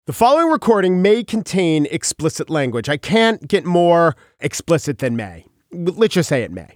The following recording may contain explicit language. I can't get more explicit than may. Let's just say it may.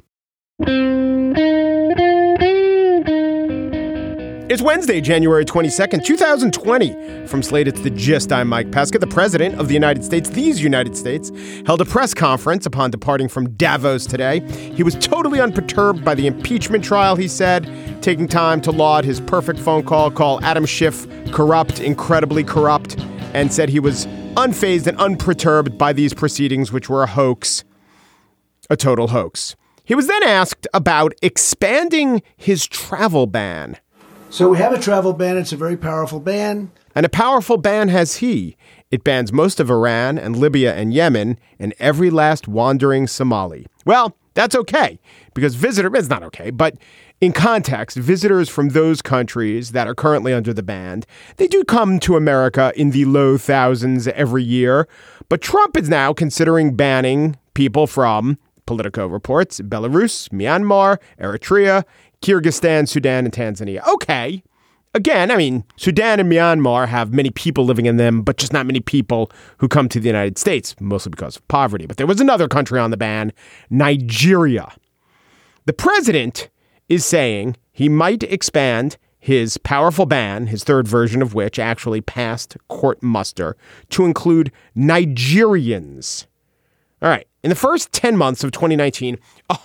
It's Wednesday, January 22nd, 2020. From Slate, it's The Gist. I'm Mike Pesca. The president of the United States, these United States, held a press conference upon departing from Davos today. He was totally unperturbed by the impeachment trial, he said, taking time to laud his perfect phone call Adam Schiff corrupt, incredibly corrupt, and said he was unfazed and unperturbed by these proceedings, which were a hoax, a total hoax. He was then asked about expanding his travel ban. So we have a travel ban. It's a very powerful ban. And a powerful ban has he. It bans most of Iran and Libya and Yemen and every last wandering Somali. Well, that's okay, because it's not okay, but in context, visitors from those countries that are currently under the ban, they do come to America in the low thousands every year. But Trump is now considering banning people from, Politico reports, Belarus, Myanmar, Eritrea, Kyrgyzstan, Sudan, and Tanzania. Okay. Again, I mean, Sudan and Myanmar have many people living in them, but just not many people who come to the United States, mostly because of poverty. But there was another country on the ban, Nigeria. The president is saying he might expand his powerful ban, his third version of which actually passed court muster, to include Nigerians. All right. In the first 10 months of 2019,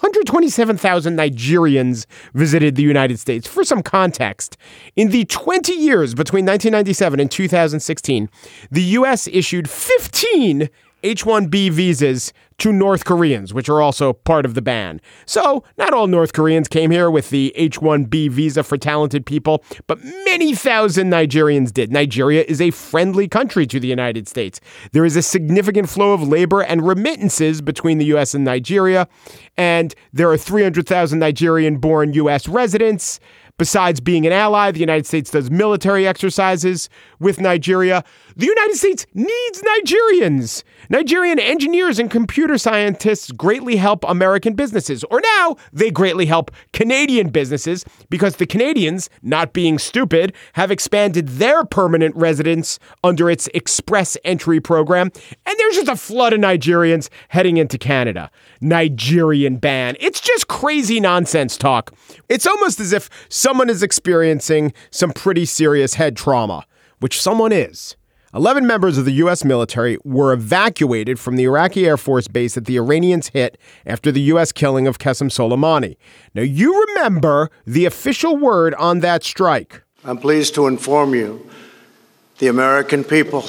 127,000 Nigerians visited the United States. For some context, in the 20 years between 1997 and 2016, the U.S. issued 15 H-1B visas to North Koreans, which are also part of the ban. So not all North Koreans came here with the H-1B visa for talented people, but many thousand Nigerians did. Nigeria is a friendly country to the United States. There is a significant flow of labor and remittances between the U.S. and Nigeria, and there are 300,000 Nigerian-born U.S. residents. Besides being an ally, the United States does military exercises with Nigeria. The United States needs Nigerians. Nigerian engineers and computer scientists greatly help American businesses. Or now they greatly help Canadian businesses because the Canadians, not being stupid, have expanded their permanent residence under its express entry program. And there's just a flood of Nigerians heading into Canada. Nigerian ban. It's just crazy nonsense talk. It's almost as if someone is experiencing some pretty serious head trauma, which someone is. 11 members of the U.S. military were evacuated from the Iraqi Air Force base that the Iranians hit after the U.S. killing of Qasem Soleimani. Now, you remember the official word on that strike. I'm pleased to inform you the American people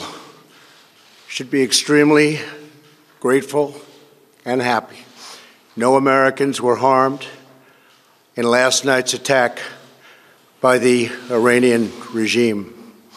should be extremely grateful and happy. No Americans were harmed in last night's attack by the Iranian regime.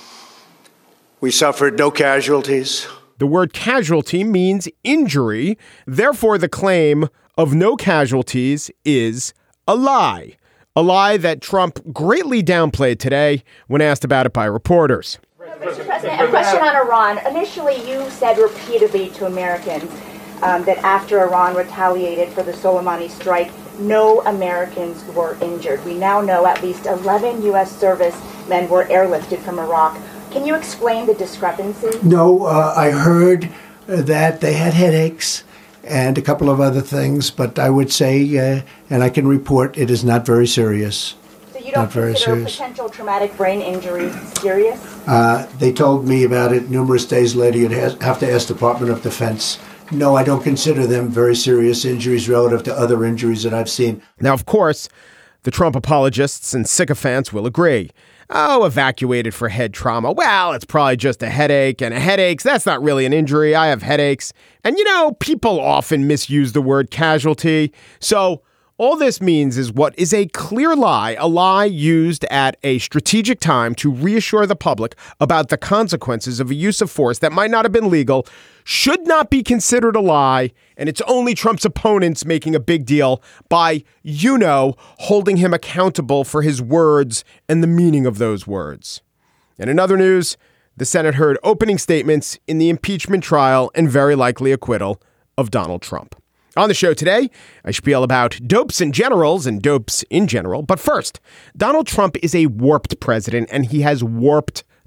We suffered no casualties. The word casualty means injury. Therefore, the claim of no casualties is a lie that Trump greatly downplayed today when asked about it by reporters. Mr. President, a question on Iran. Initially, you said repeatedly to Americans that after Iran retaliated for the Soleimani strike, no Americans were injured. We now know at least 11 U.S. servicemen were airlifted from Iraq. Can you explain the discrepancy? No, I heard that they had headaches and a couple of other things, but I would say, and I can report, it is not very serious. So you don't consider potential traumatic brain injury serious? They told me about it numerous days later. You'd have to ask Department of Defense. No, I don't consider them very serious injuries relative to other injuries that I've seen. Now, of course, the Trump apologists and sycophants will agree. Oh, evacuated for head trauma. Well, it's probably just a headache, and a headache, that's not really an injury. I have headaches. And, people often misuse the word casualty. So all this means is what is a clear lie, a lie used at a strategic time to reassure the public about the consequences of a use of force that might not have been legal, should not be considered a lie, and it's only Trump's opponents making a big deal by, holding him accountable for his words and the meaning of those words. And in other news, the Senate heard opening statements in the impeachment trial and very likely acquittal of Donald Trump. On the show today, I spiel about dopes and generals and dopes in general. But first, Donald Trump is a warped president, and he has warped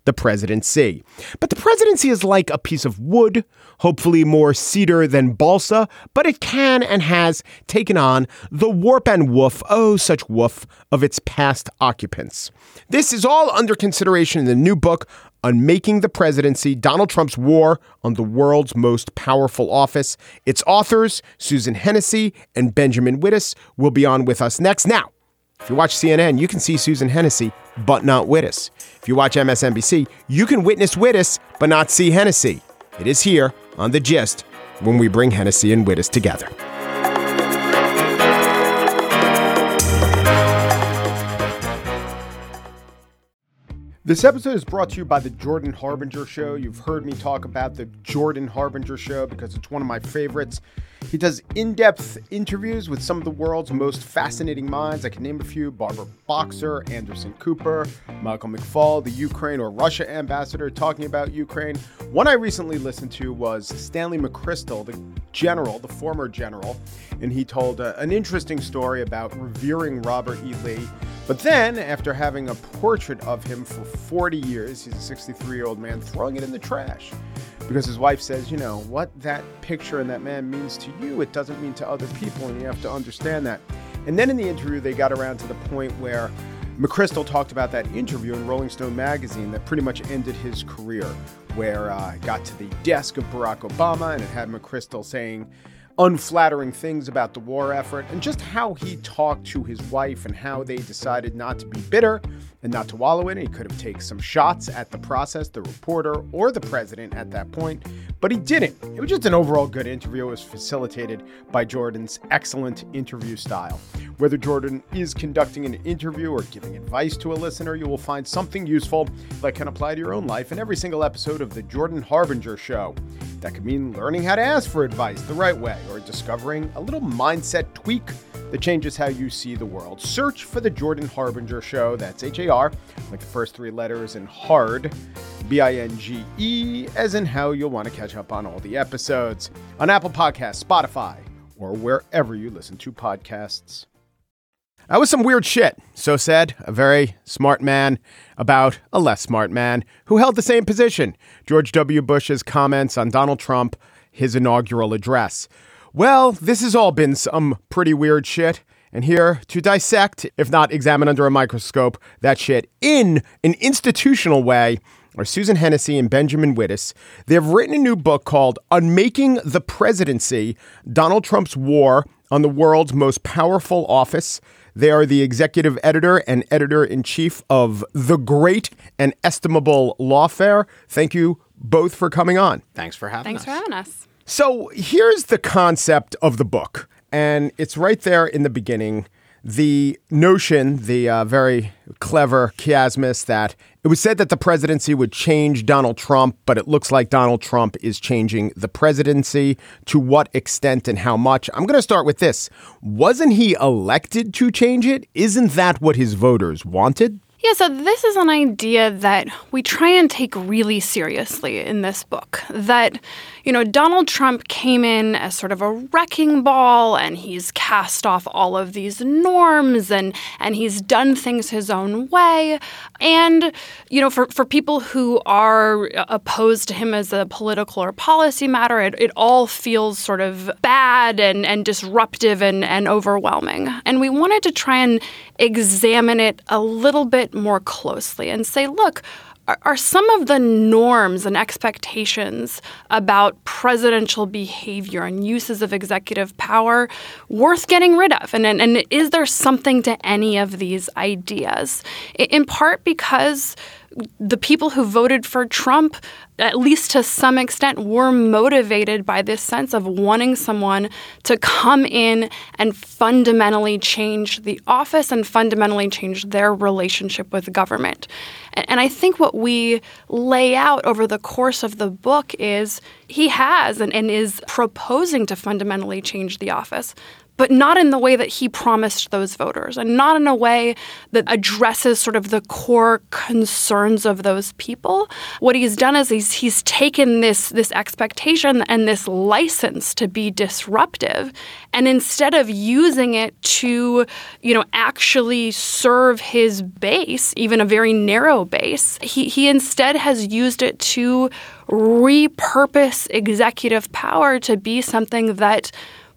the presidency. But the presidency is like a piece of wood, hopefully more cedar than balsa, but it can and has taken on the warp and woof, oh, such woof, of its past occupants. This is all under consideration in the new book, Unmaking the Presidency, Donald Trump's War on the World's Most Powerful Office. Its authors, Susan Hennessy and Benjamin Wittes, will be on with us next. Now, if you watch CNN, you can see Susan Hennessy, but not Wittes. If you watch MSNBC, you can witness Wittes, but not see Hennessy. It is here on The Gist when we bring Hennessy and Wittes together. This episode is brought to you by the Jordan Harbinger Show. You've heard me talk about the Jordan Harbinger Show because it's one of my favorites. He does in-depth interviews with some of the world's most fascinating minds. I can name a few: Barbara Boxer, Anderson Cooper, Michael McFaul, the Ukraine or Russia ambassador talking about Ukraine. One I recently listened to was Stanley McChrystal, the general, the former general, and he told an interesting story about revering Robert E. Lee. But then, after having a portrait of him for 40 years, he's a 63-year-old man, throwing it in the trash. Because his wife says, you know, what that picture and that man means to you, it doesn't mean to other people, and you have to understand that. And then in the interview, they got around to the point where McChrystal talked about that interview in Rolling Stone magazine that pretty much ended his career, where it got to the desk of Barack Obama, and it had McChrystal saying unflattering things about the war effort, and just how he talked to his wife and how they decided not to be bitter and not to wallow in it. He could have taken some shots at the process, the reporter, or the president at that point, but he didn't. It was just an overall good interview. It was facilitated by Jordan's excellent interview style. Whether Jordan is conducting an interview or giving advice to a listener, you will find something useful that can apply to your own life in every single episode of the Jordan Harbinger Show. That could mean learning how to ask for advice the right way, or discovering a little mindset tweak that changes how you see the world. Search for the Jordan Harbinger Show. That's H-A-R, like the first three letters, and hard, B-I-N-G-E, as in how you'll want to catch up on all the episodes on Apple Podcasts, Spotify, or wherever you listen to podcasts. That was some weird shit, so said a very smart man about a less smart man who held the same position. George W. Bush's comments on Donald Trump, his inaugural address. Well, this has all been some pretty weird shit. And here to dissect, if not examine under a microscope, that shit in an institutional way are Susan Hennessy and Benjamin Wittes. They've written a new book called Unmaking the Presidency, Donald Trump's War on the World's Most Powerful Office. They are the executive editor and editor-in-chief of The Great and Estimable Lawfare. Thank you both for coming on. Thanks for having us. So here's the concept of the book, and it's right there in the beginning. The notion, the very clever chiasmus that it was said that the presidency would change Donald Trump, but it looks like Donald Trump is changing the presidency. To what extent and how much? I'm going to start with this. Wasn't he elected to change it? Isn't that what his voters wanted? Yeah, so this is an idea that we try and take really seriously in this book. That, you know, Donald Trump came in as sort of a wrecking ball, and he's cast off all of these norms, and he's done things his own way. And, you know, for people who are opposed to him as a political or policy matter, it all feels sort of bad and disruptive and overwhelming. And we wanted to try and examine it a little bit more closely and say, look, are some of the norms and expectations about presidential behavior and uses of executive power worth getting rid of? And is there something to any of these ideas? In part because the people who voted for Trump, at least to some extent, were motivated by this sense of wanting someone to come in and fundamentally change the office and fundamentally change their relationship with government. And I think what we lay out over the course of the book is he has and is proposing to fundamentally change the office. but not in the way that he promised those voters, and not in a way that addresses sort of the core concerns of those people. What he's done is he's taken this expectation and this license to be disruptive, and instead of using it to, actually serve his base, even a very narrow base, he instead has used it to repurpose executive power to be something that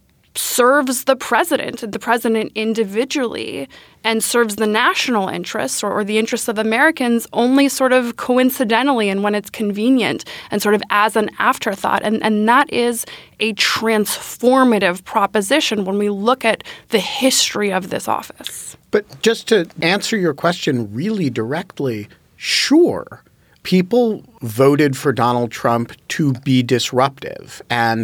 serves the president individually, and serves the national interests or the interests of Americans only sort of coincidentally and when it's convenient and sort of as an afterthought. And that is a transformative proposition when we look at the history of this office. But just to answer your question really directly, sure, people voted for Donald Trump to be disruptive. And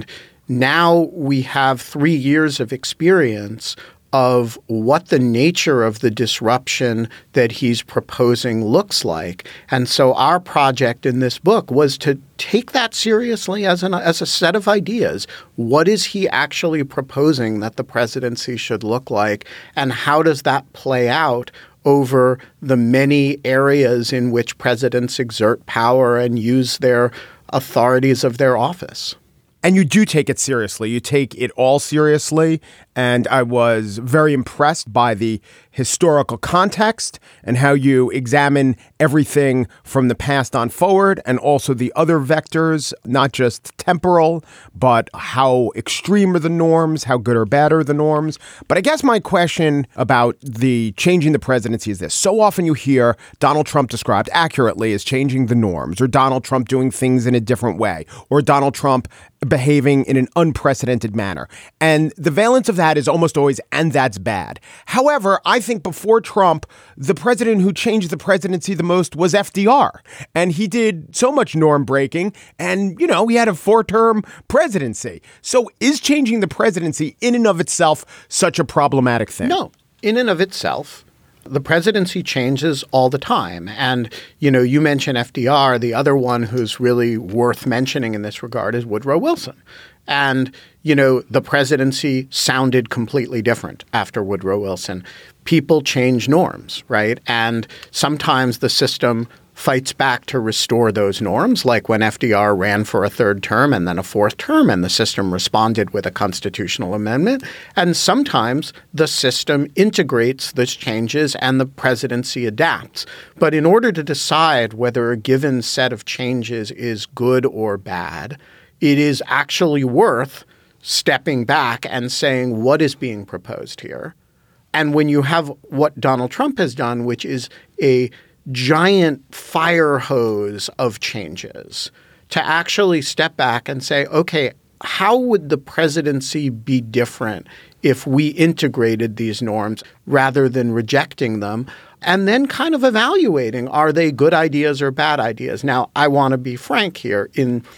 now we have 3 years of experience of what the nature of the disruption that he's proposing looks like. And so our project in this book was to take that seriously as a set of ideas. What is he actually proposing that the presidency should look like? And how does that play out over the many areas in which presidents exert power and use their authorities of their office? And you do take it seriously. You take it all seriously. And I was very impressed by the historical context and how you examine everything from the past on forward, and also the other vectors, not just temporal, but how extreme are the norms, how good or bad are the norms. But I guess my question about the changing the presidency is this. So often you hear Donald Trump described accurately as changing the norms, or Donald Trump doing things in a different way, or Donald Trump behaving in an unprecedented manner. And the valence of that is almost always, and that's bad. However, I think before Trump, the president who changed the presidency the most was FDR. And he did so much norm breaking, and, he had a 4-term presidency. So is changing the presidency in and of itself such a problematic thing? No, in and of itself. The presidency changes all the time. And, you mentioned FDR. The other one who's really worth mentioning in this regard is Woodrow Wilson. And, the presidency sounded completely different after Woodrow Wilson. People change norms, right? And sometimes the system fights back to restore those norms, like when FDR ran for a 3rd term and then a 4th term, and the system responded with a constitutional amendment. And sometimes the system integrates those changes and the presidency adapts. But in order to decide whether a given set of changes is good or bad, it is actually worth stepping back and saying, what is being proposed here? And when you have what Donald Trump has done, which is a giant fire hose of changes, to actually step back and say, okay, how would the presidency be different if we integrated these norms rather than rejecting them? And then kind of evaluating, are they good ideas or bad ideas? Now, I want to be frank here.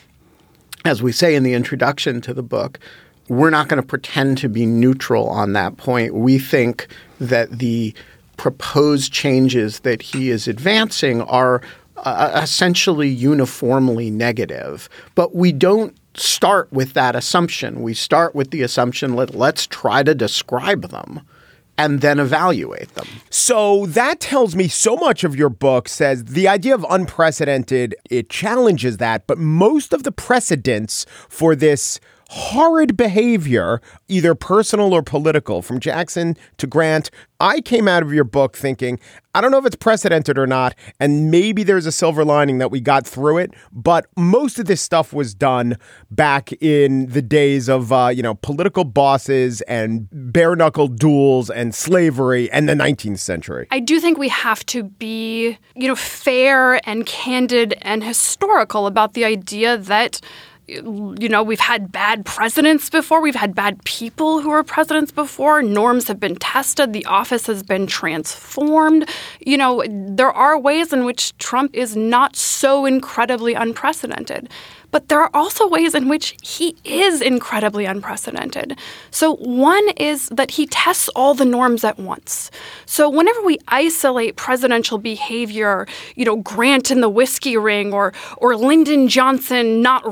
As we say in the introduction to the book, we're not going to pretend to be neutral on that point. We think that the proposed changes that he is advancing are essentially uniformly negative. But we don't start with that assumption. We start with the assumption, let's try to describe them and then evaluate them. So that tells me so much of your book says the idea of unprecedented, it challenges that, but most of the precedents for this horrid behavior, either personal or political, from Jackson to Grant, I came out of your book thinking, I don't know if it's precedented or not, and maybe there's a silver lining that we got through it, but most of this stuff was done back in the days of, political bosses and bare-knuckle duels and slavery and the 19th century. I do think we have to be, fair and candid and historical about the idea that we've had bad presidents before. We've had bad people who were presidents before. Norms have been tested. The office has been transformed. There are ways in which Trump is not so incredibly unprecedented. But there are also ways in which he is incredibly unprecedented. So one is that he tests all the norms at once. So whenever we isolate presidential behavior, Grant in the whiskey ring or Lyndon Johnson not really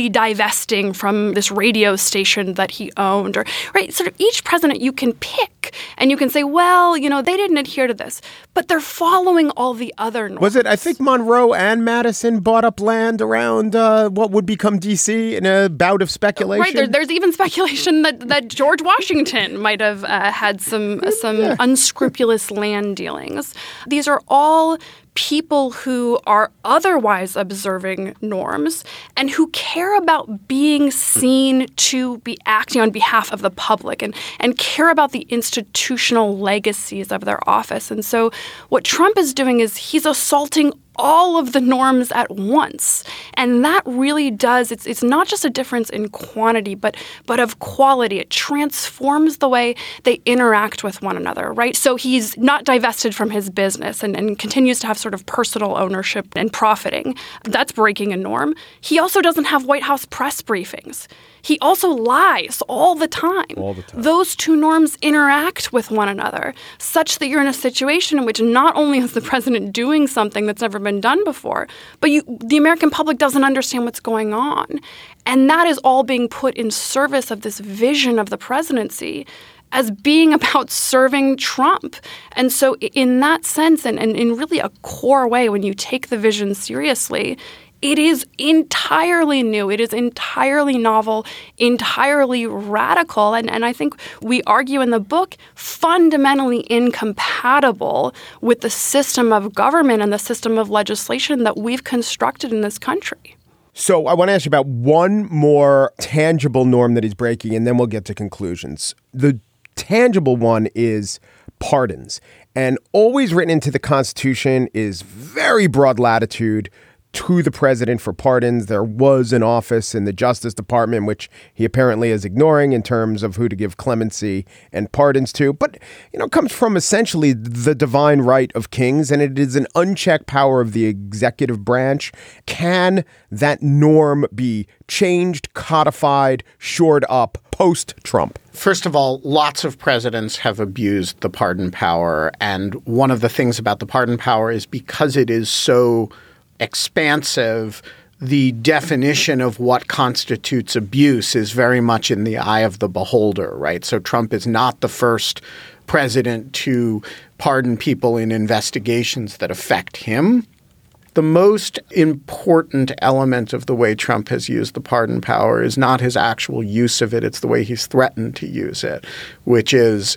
fully divesting from this radio station that he owned, or right, sort of each president you can pick and you can say, well, they didn't adhere to this, but they're following all the other norms. Was it, I think Monroe and Madison bought up land around what would become D.C. in a bout of speculation? Right, there's even speculation that George Washington might have had some unscrupulous land dealings. These are all people who are otherwise observing norms and who care about being seen to be acting on behalf of the public and care about the institutional legacies of their office. And so what Trump is doing is he's assaulting all of the norms at once. And that really does, it's not just a difference in quantity, but of quality. It transforms the way they interact with one another, right? So he's not divested from his business and continues to have sort of personal ownership and profiting. That's breaking a norm. He also doesn't have White House press briefings. He also lies all the time. All the time. Those two norms interact with one another, such that you're in a situation in which not only is the president doing something that's never been done before, but the American public doesn't understand what's going on. And that is all being put in service of this vision of the presidency as being about serving Trump. And so in that sense, and in really a core way, when you take the vision seriously, it is entirely new. It is entirely novel, entirely radical, and I think we argue in the book fundamentally incompatible with the system of government and the system of legislation that we've constructed in this country. So I want to ask you about one more tangible norm that he's breaking, and then we'll get to conclusions. The tangible one is pardons. And always written into the Constitution is very broad latitude to the president for pardons. There was an office in the Justice Department, which he apparently is ignoring in terms of who to give clemency and pardons to. But, it comes from essentially the divine right of kings, and it is an unchecked power of the executive branch. Can that norm be changed, codified, shored up post-Trump? First of all, lots of presidents have abused the pardon power. And one of the things about the pardon power is because it is so expansive, the definition of what constitutes abuse is very much in the eye of the beholder, right? So Trump is not the first president to pardon people in investigations that affect him. The most important element of the way Trump has used the pardon power is not his actual use of it. It's the way he's threatened to use it, which is,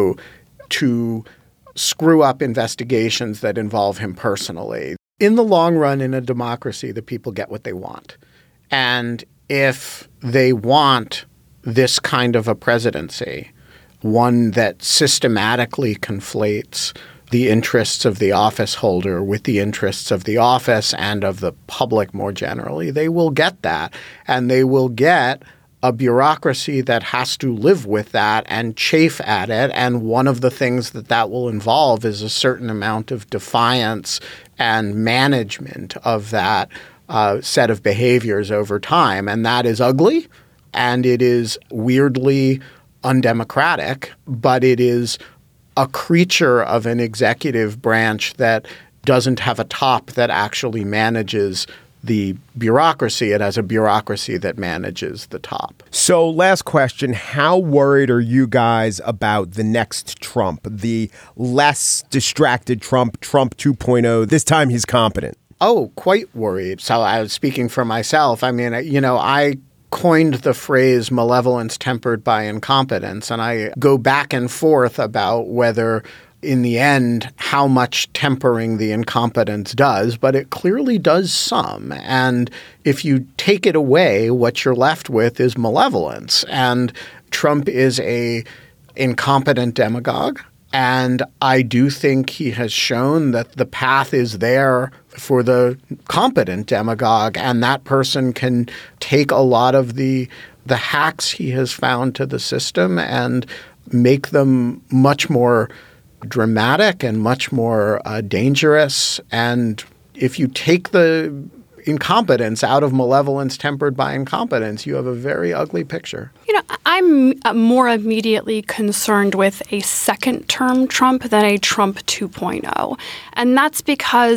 to screw up investigations that involve him personally. In the long run, in a democracy, the people get what they want. And if they want this kind of a presidency, one that systematically conflates the interests of the office holder with the interests of the office and of the public more generally, they will get that. And they will get a bureaucracy that has to live with that and chafe at it. And one of the things that will involve is a certain amount of defiance and management of that set of behaviors over time. And that is ugly, and it is weirdly undemocratic, but it is a creature of an executive branch that doesn't have a top that actually manages the bureaucracy. It has a bureaucracy that manages the top. So last question, how worried are you guys about the next Trump, the less distracted Trump, Trump 2.0? This time he's competent. Oh, quite worried. So I was speaking for myself. I mean, I coined the phrase malevolence tempered by incompetence, and I go back and forth about whether in the end, how much tempering the incompetence does, but it clearly does some. And if you take it away, what you're left with is malevolence. And Trump is a incompetent demagogue. And I do think he has shown that the path is there for the competent demagogue, and that person can take a lot of the hacks he has found to the system and make them much more dramatic and much more dangerous. And if you take the incompetence out of malevolence tempered by incompetence, you have a very ugly picture. I'm more immediately concerned with a second-term Trump than a Trump 2.0. And that's because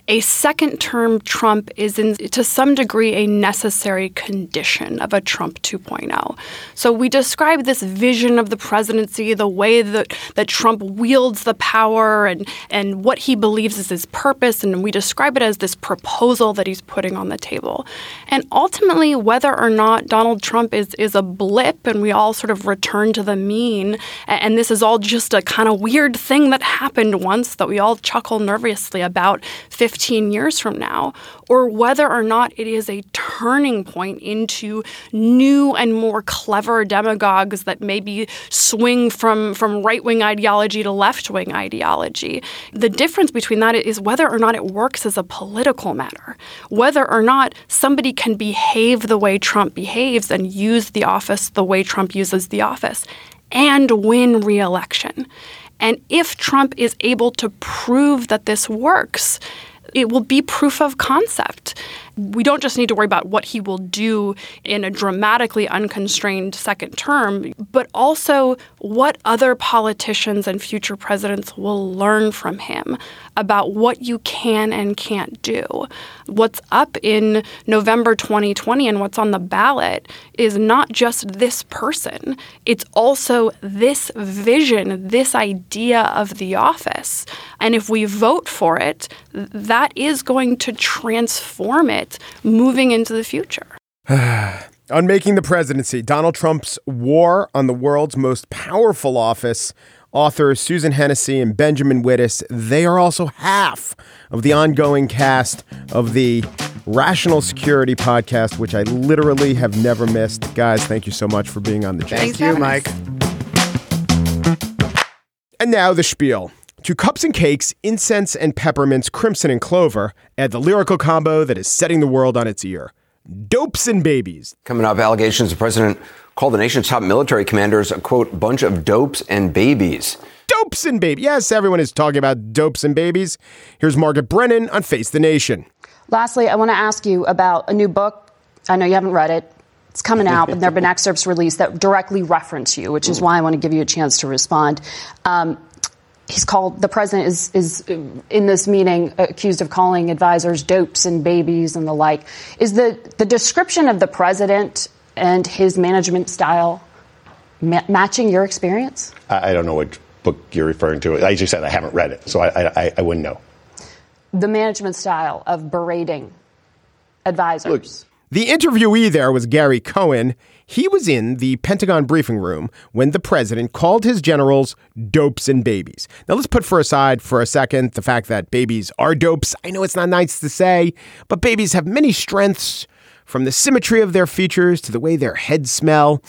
a second-term Trump is, to some degree, a necessary condition of a Trump 2.0. So we describe this vision of the presidency, the way that Trump wields the power and what he believes is his purpose, and we describe it as this proposal that he's putting on the table. And ultimately, whether or not Donald Trump is a blip and we all sort of return to the mean, and this is all just a kind of weird thing that happened once that we all chuckle nervously about 15 years from now, or whether or not it is a turning point into new and more clever demagogues that maybe swing from right-wing ideology to left-wing ideology. The difference between that is whether or not it works as a political matter, whether or not somebody can behave the way Trump behaves and use the office the way Trump uses the office and win re-election. And if Trump is able to prove that this works, it will be proof of concept. We don't just need to worry about what he will do in a dramatically unconstrained second term, but also what other politicians and future presidents will learn from him about what you can and can't do. What's up in November 2020 and what's on the ballot is not just this person. It's also this vision, this idea of the office. And if we vote for it, that is going to transform it moving into the future. Unmaking the Presidency, Donald Trump's War on the World's Most Powerful Office. Authors Susan Hennessy and Benjamin Wittes, they are also half of the ongoing cast of the Rational Security podcast, which I literally have never missed. Guys, thank you so much for being on the show. Thank you, Mike. And now the spiel. To cups and cakes, incense and peppermints, crimson and clover, add the lyrical combo that is setting the world on its ear. Dopes and babies. Coming up, allegations the president called the nation's top military commanders a, quote, bunch of dopes and babies. Dopes and babies. Yes, everyone is talking about dopes and babies. Here's Margaret Brennan on Face the Nation. Lastly, I want to ask you about a new book. I know you haven't read it. It's coming out, but there have been excerpts released that directly reference you, which is why I want to give you a chance to respond. He's called, the president is in this meeting accused of calling advisors dopes and babies and the like. Is the description of the president and his management style matching your experience? I don't know what book you're referring to. As you said, I haven't read it, so I wouldn't know. The management style of berating advisors. Look, the interviewee there was Gary Cohen. He was in the Pentagon briefing room when the president called his generals dopes and babies. Now, let's put aside for a second the fact that babies are dopes. I know it's not nice to say, but babies have many strengths, from the symmetry of their features to the way their heads smell.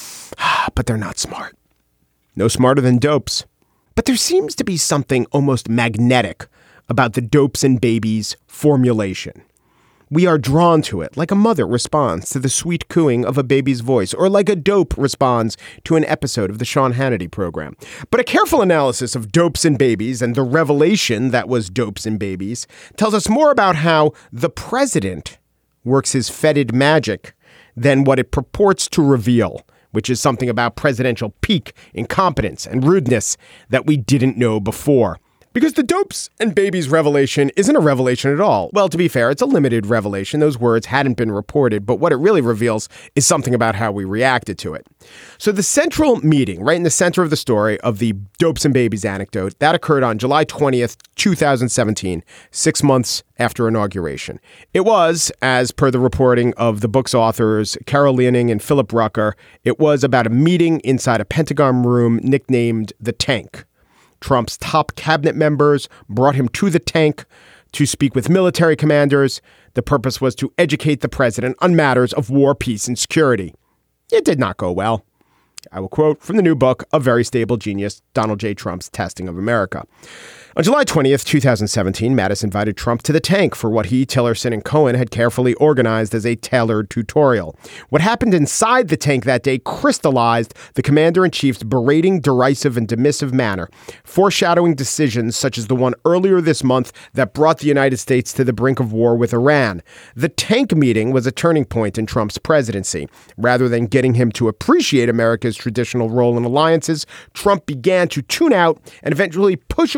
But they're not smart. No smarter than dopes. But there seems to be something almost magnetic about the dopes and babies formulation. We are drawn to it, like a mother responds to the sweet cooing of a baby's voice, or like a dope responds to an episode of the Sean Hannity program. But a careful analysis of dopes and babies and the revelation that was dopes and babies tells us more about how the president works his fetid magic than what it purports to reveal, which is something about presidential pique, incompetence, and rudeness that we didn't know before. Because the dopes and babies revelation isn't a revelation at all. Well, to be fair, it's a limited revelation. Those words hadn't been reported, but what it really reveals is something about how we reacted to it. So the central meeting, right in the center of the story of the dopes and babies anecdote, that occurred on July 20th, 2017, 6 months after inauguration. It was, as per the reporting of the book's authors, Carol Leoning and Philip Rucker, it was about a meeting inside a Pentagon room nicknamed the Tank. Trump's top cabinet members brought him to the Tank to speak with military commanders. The purpose was to educate the president on matters of war, peace, and security. It did not go well. I will quote from the new book, A Very Stable Genius, Donald J. Trump's Testing of America. On July 20th, 2017, Mattis invited Trump to the Tank for what he, Tillerson, and Cohen had carefully organized as a tailored tutorial. What happened inside the Tank that day crystallized the commander-in-chief's berating, derisive, and dismissive manner, foreshadowing decisions such as the one earlier this month that brought the United States to the brink of war with Iran. The Tank meeting was a turning point in Trump's presidency. Rather than getting him to appreciate America's traditional role in alliances, Trump began to tune out and eventually push away the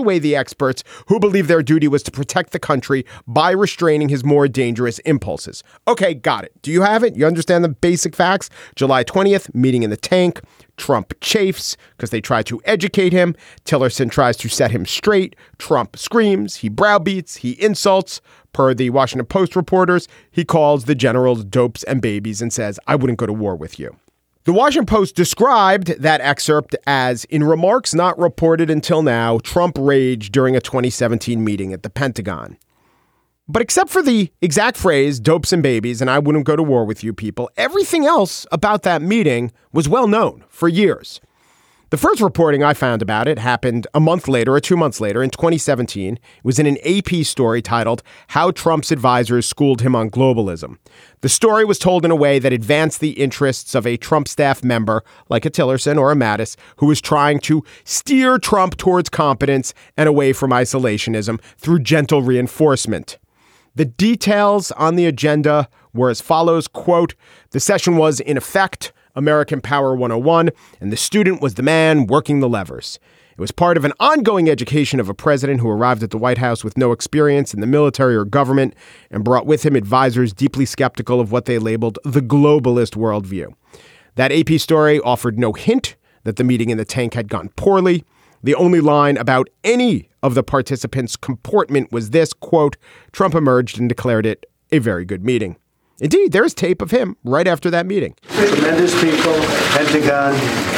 experts who believe their duty was to protect the country by restraining his more dangerous impulses. Okay, got it. Do you have it? You understand the basic facts? July 20th, meeting in the tank. Trump chafes because they try to educate him. Tillerson tries to set him straight. Trump screams. He browbeats. He insults. Per the Washington Post reporters, he calls the generals dopes and babies and says, I wouldn't go to war with you. The Washington Post described that excerpt as, in remarks not reported until now, Trump raged during a 2017 meeting at the Pentagon. But except for the exact phrase, dopes and babies, and I wouldn't go to war with you people, everything else about that meeting was well known for years. The first reporting I found about it happened a month later or 2 months later in 2017. It was in an AP story titled How Trump's Advisors Schooled Him on Globalism. The story was told in a way that advanced the interests of a Trump staff member like a Tillerson or a Mattis who was trying to steer Trump towards competence and away from isolationism through gentle reinforcement. The details on the agenda were as follows, quote, the session was, in effect, American Power 101, and the student was the man working the levers. It was part of an ongoing education of a president who arrived at the White House with no experience in the military or government and brought with him advisors deeply skeptical of what they labeled the globalist worldview. That AP story offered no hint that the meeting in the tank had gone poorly. The only line about any of the participants' comportment was this, quote, Trump emerged and declared it a very good meeting. Indeed, there is tape of him right after that meeting. Tremendous people, Pentagon,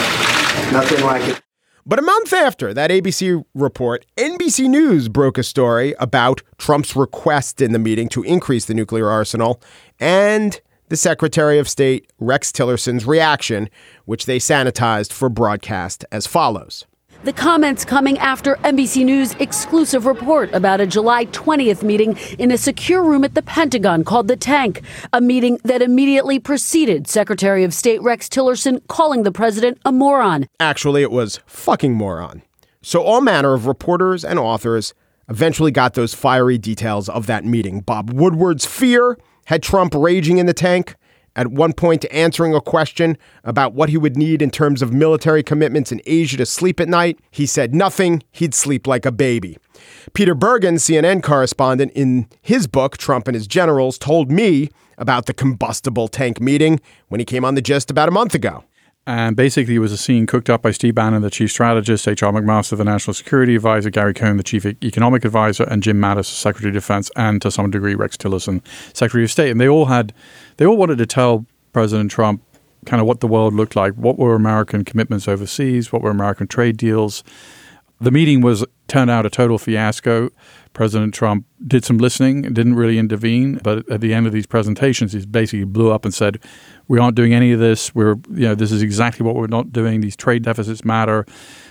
nothing like it. But a month after that ABC report, NBC News broke a story about Trump's request in the meeting to increase the nuclear arsenal and the Secretary of State Rex Tillerson's reaction, which they sanitized for broadcast as follows. The comments coming after NBC News' exclusive report about a July 20th meeting in a secure room at the Pentagon called The Tank, a meeting that immediately preceded Secretary of State Rex Tillerson calling the president a moron. Actually, it was fucking moron. So all manner of reporters and authors eventually got those fiery details of that meeting. Bob Woodward's fear had Trump raging in the tank. At one point, answering a question about what he would need in terms of military commitments in Asia to sleep at night, he said nothing. He'd sleep like a baby. Peter Bergen, CNN correspondent, in his book, Trump and His Generals, told me about the combustible tank meeting when he came on The Gist about a month ago. And basically, it was a scene cooked up by Steve Bannon, the chief strategist, H.R. McMaster, the national security advisor, Gary Cohn, the chief economic advisor, and Jim Mattis, Secretary of Defense, and to some degree, Rex Tillerson, Secretary of State. And they all wanted to tell President Trump kind of what the world looked like, what were American commitments overseas, what were American trade deals. The meeting turned out a total fiasco. President Trump did some listening, didn't really intervene, but at the end of these presentations, he basically blew up and said, "We aren't doing any of this. This is exactly what we're not doing. These trade deficits matter.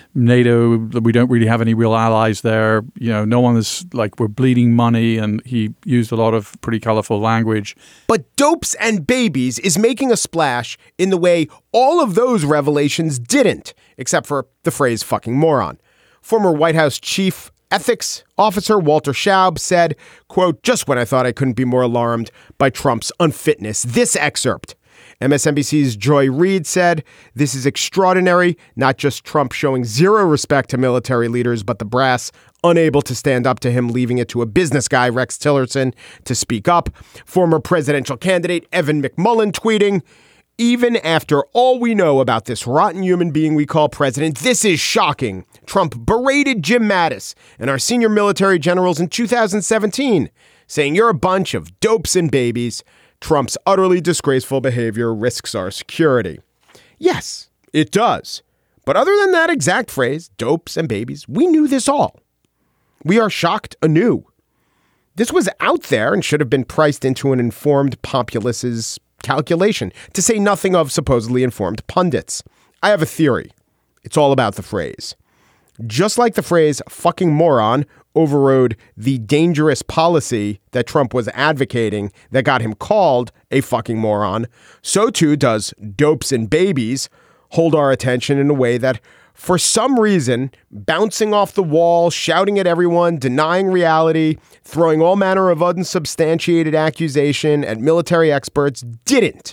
NATO, we don't really have any real allies there. No one is like, we're bleeding money." And he used a lot of pretty colorful language. But dopes and babies is making a splash in the way all of those revelations didn't, except for the phrase fucking moron. Former White House chief ethics officer Walter Schaub said, quote, "Just when I thought I couldn't be more alarmed by Trump's unfitness, this excerpt." MSNBC's Joy Reid said, "This is extraordinary, not just Trump showing zero respect to military leaders, but the brass unable to stand up to him, leaving it to a business guy, Rex Tillerson, to speak up." Former presidential candidate Evan McMullin tweeting, "Even after all we know about this rotten human being we call president, this is shocking. Trump berated Jim Mattis and our senior military generals in 2017, saying you're a bunch of dopes and babies. Trump's utterly disgraceful behavior risks our security." Yes, it does. But other than that exact phrase, dopes and babies, we knew this all. We are shocked anew. This was out there and should have been priced into an informed populace's calculation, to say nothing of supposedly informed pundits. I have a theory. It's all about the phrase. Just like the phrase fucking moron overrode the dangerous policy that Trump was advocating that got him called a fucking moron, so too does dopes and babies hold our attention in a way that, for some reason, bouncing off the wall, shouting at everyone, denying reality, throwing all manner of unsubstantiated accusation at military experts didn't.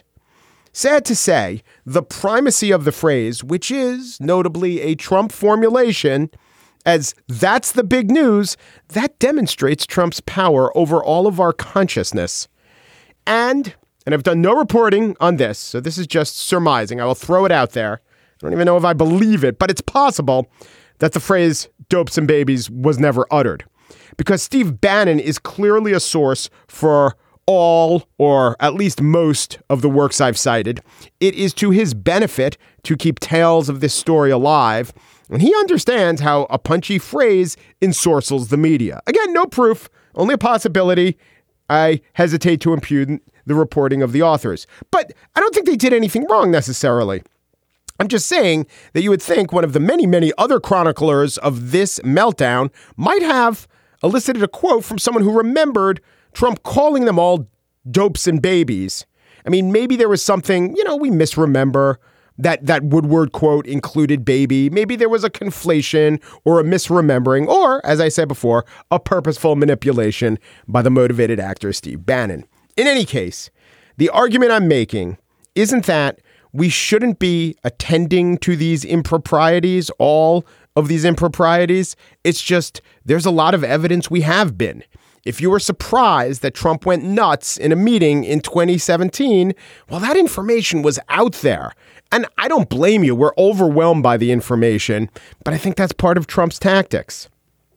Sad to say, the primacy of the phrase, which is notably a Trump formulation, as that's the big news, that demonstrates Trump's power over all of our consciousness. And I've done no reporting on this, so this is just surmising. I will throw it out there. I don't even know if I believe it, but it's possible that the phrase dopes and babies was never uttered. Because Steve Bannon is clearly a source for all, or at least most, of the works I've cited. It is to his benefit to keep tales of this story alive, and he understands how a punchy phrase ensorcels the media. Again, no proof, only a possibility. I hesitate to impugn the reporting of the authors. But I don't think they did anything wrong necessarily. I'm just saying that you would think one of the many, many other chroniclers of this meltdown might have elicited a quote from someone who remembered Trump calling them all dopes and babies. I mean, maybe there was something, we misremember that Woodward quote included baby. Maybe there was a conflation or a misremembering, or, as I said before, a purposeful manipulation by the motivated actor Steve Bannon. In any case, the argument I'm making isn't that we shouldn't be attending to these improprieties, all of these improprieties. It's just there's a lot of evidence we have been. If you were surprised that Trump went nuts in a meeting in 2017, well, that information was out there. And I don't blame you. We're overwhelmed by the information, but I think that's part of Trump's tactics.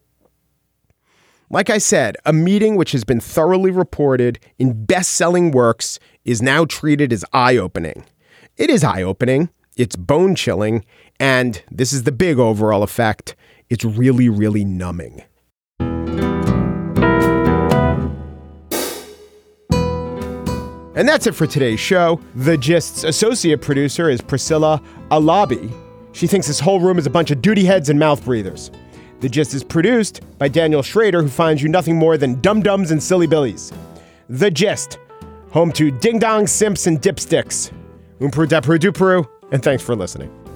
Like I said, a meeting which has been thoroughly reported in best-selling works is now treated as eye-opening. It is eye-opening, it's bone-chilling, and this is the big overall effect. It's really, really numbing. And that's it for today's show. The Gist's associate producer is Priscilla Alabi. She thinks this whole room is a bunch of duty heads and mouth breathers. The Gist is produced by Daniel Schrader, who finds you nothing more than dum-dums and silly billies. The Gist, home to ding-dong, simps, and dipsticks. Umpru, dapru, dupru, and thanks for listening.